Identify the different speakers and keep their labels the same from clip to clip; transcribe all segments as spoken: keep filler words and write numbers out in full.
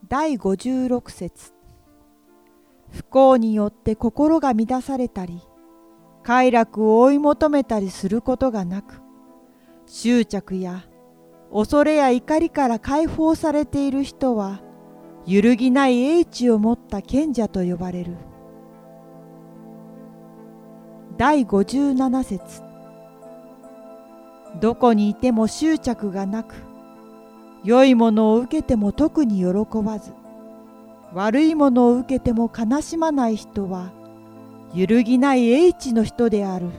Speaker 1: だいごじゅうろく節。不幸によって心が乱されたり、快楽を追い求めたりすることがなく、執着や恐れや怒りから解放されている人は、揺るぎない英知を持った賢者と呼ばれる。だいごじゅうなな節。どこにいても執着がなく、良いものを受けても特に喜ばず、悪いものを受けても悲しまない人は、揺るぎない英知の人である。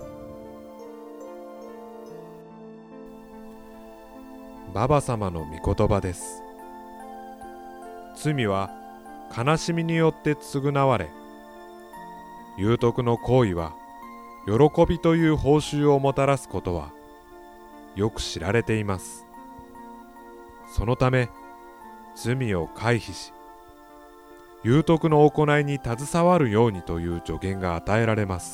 Speaker 2: ババ様の御言葉です。罪は悲しみによって償われ、有徳の行為は喜びという報酬をもたらすことはよく知られています。そのため罪を回避し、有徳の行いに携わるようにという助言が与えられます。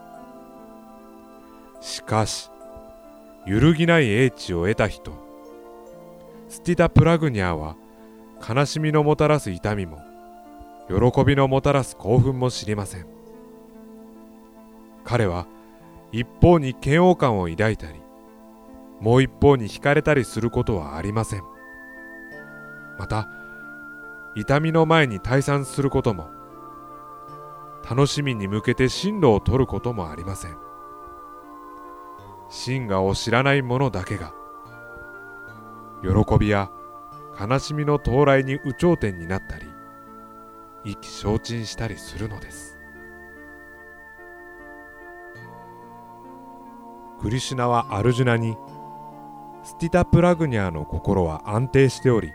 Speaker 2: しかし、揺るぎない英知を得た人、スティタ・プラグニャーは悲しみのもたらす痛みも、喜びのもたらす興奮も知りません。彼は一方に嫌悪感を抱いたり、もう一方に惹かれたりすることはありません。また、痛みの前に退散することも、楽しみに向けて進路を取ることもありません。真我を知らない者だけが、喜びや悲しみの到来に有頂天になったり、意気消沈したりするのです。クリシュナはアルジュナに、スティタ・プラグニャーの心は安定しており、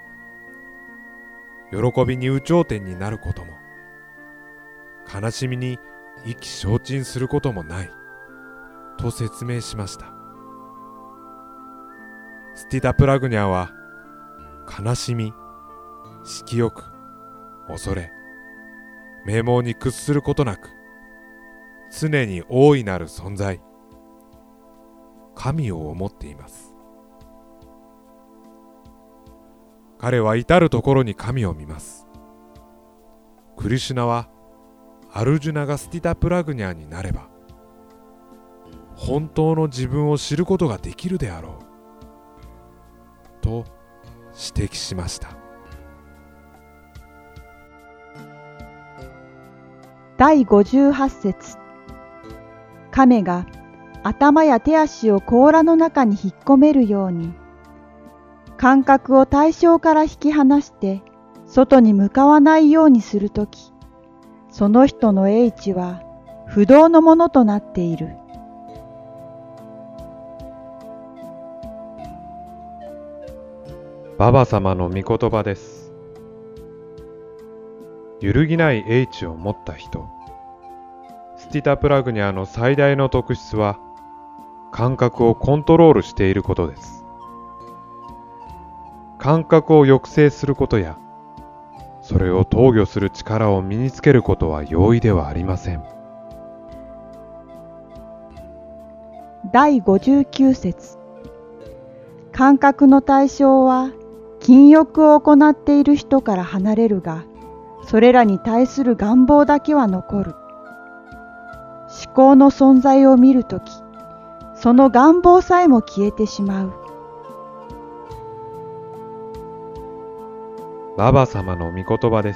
Speaker 2: 喜びに有頂天になることも、悲しみに意気消沈することもない、と説明しました。スティタ・プラグニャーは、悲しみ、色欲、恐れ、名望に屈することなく、常に大いなる存在、神を思っています。彼は至るところに神を見ます。クリシュナはアルジュナがスティタ・プラグニャーになれば、本当の自分を知ることができるであろう、と指摘しました。
Speaker 1: だいごじゅうはち節。亀が頭や手足を甲羅の中に引っ込めるように、感覚を対象から引き離して外に向かわないようにするとき、その人の英知は不動のものとなっている。
Speaker 2: ババ様の御言葉です。揺るぎない英知を持った人、スティタ・プラグニャーの最大の特質は、感覚をコントロールしていることです。感覚を抑制することや、それを投御する力を身につけることは容易ではありません。
Speaker 1: だいごじゅうきゅう節。感覚の対象は禁欲を行っている人から離れるが、それらに対する願望だけは残る。思考の存在を見るとき、その願望さえも消えてしまう。
Speaker 2: ババ様の御言葉です。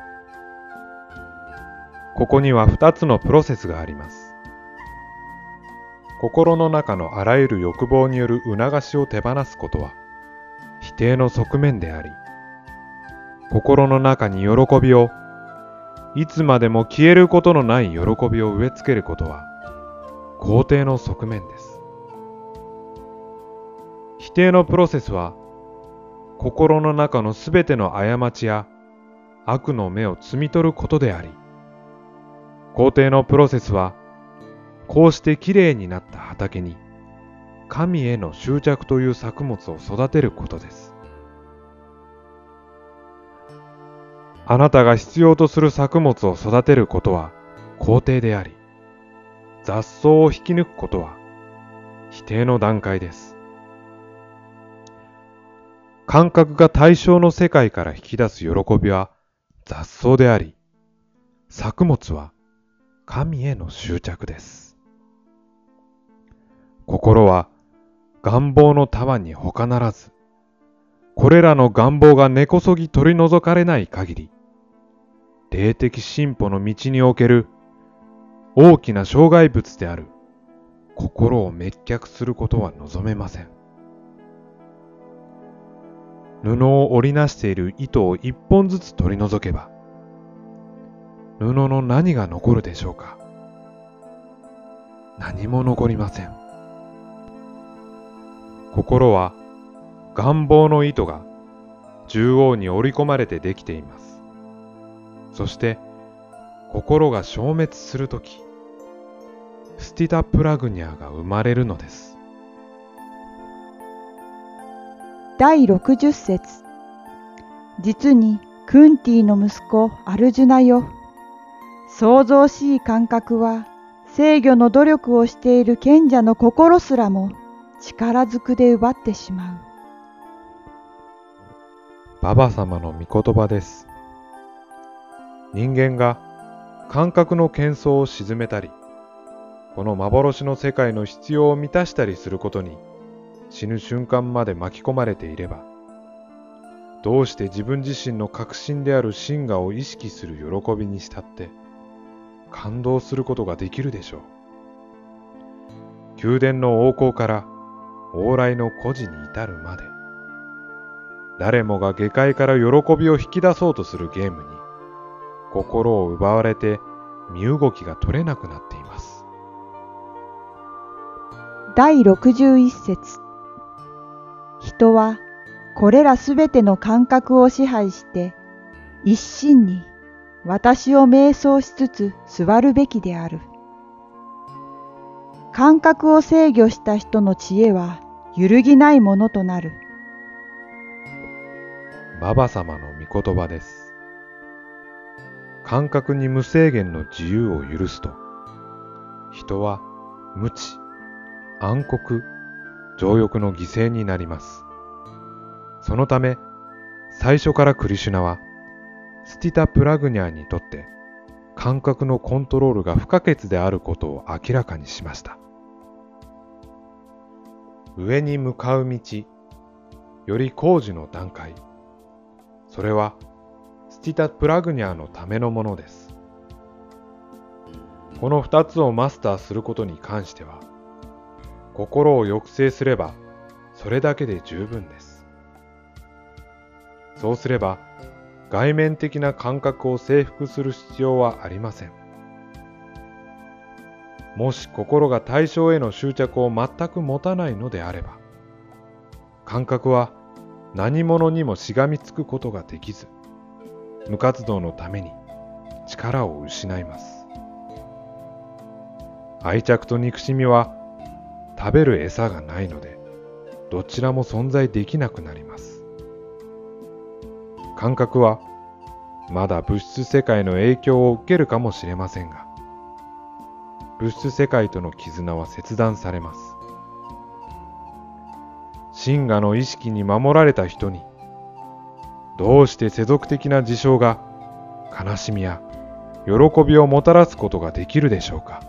Speaker 2: ここには二つのプロセスがあります。心の中のあらゆる欲望による促しを手放すことは否定の側面であり、心の中に喜びを、いつまでも消えることのない喜びを植え付けることは肯定の側面です。否定のプロセスは、心の中のすべての過ちや悪の芽を摘み取ることであり、肯定のプロセスは、こうしてきれいになった畑に神への執着という作物を育てることです。あなたが必要とする作物を育てることは肯定であり、雑草を引き抜くことは否定の段階です。 感覚が対象の世界から引き出す喜びは雑草であり、作物は神への執着です。心は願望の束に他ならず、これらの願望が根こそぎ取り除かれない限り、霊的進歩の道における大きな障害物である心を滅却することは望めません。布を織りなしている糸を一本ずつ取り除けば、布の何が残るでしょうか。何も残りません。心は願望の糸が縦横に織り込まれてできています。そして心が消滅するとき、スティタプラグニャーが生まれるのです。
Speaker 1: だいろくじゅっ節。実にクンティの息子アルジュナよ。創造しい感覚は制御の努力をしている賢者の心すらも力ずくで奪ってしまう。
Speaker 2: ババ様の御言葉です。人間が感覚の喧騒を鎮めたり、この幻の世界の必要を満たしたりすることに死ぬ瞬間まで巻き込まれていれば、どうして自分自身の確信である真我を意識する喜びにしたって感動することができるでしょう。宮殿の王侯から往来の孤児に至るまで、誰もが下界から喜びを引き出そうとするゲームに心を奪われて身動きが取れなくなっています。
Speaker 1: だいろくじゅういち節。人はこれらすべての感覚を支配して一心に私を瞑想しつつ座るべきである。感覚を制御した人の知恵は揺るぎないものとなる。
Speaker 2: ババ様の御言葉です。感覚に無制限の自由を許すと、人は無知、暗黒、情欲の犠牲になります。そのため、最初からクリシュナは、スティタプラグニャーにとって感覚のコントロールが不可欠であることを明らかにしました。上に向かう道、より高次の段階、それはスティタプラグニャーのためのものです。この二つをマスターすることに関しては、心を抑制すればそれだけで十分です。そうすれば外面的な感覚を征服する必要はありません。もし心が対象への執着を全く持たないのであれば、感覚は何者にもしがみつくことができず、無活動のために力を失います。愛着と憎しみは食べる餌がないので、どちらも存在できなくなります。感覚はまだ物質世界の影響を受けるかもしれませんが、物質世界との絆は切断されます。真我の意識に守られた人に、どうして世俗的な事象が悲しみや喜びをもたらすことができるでしょうか。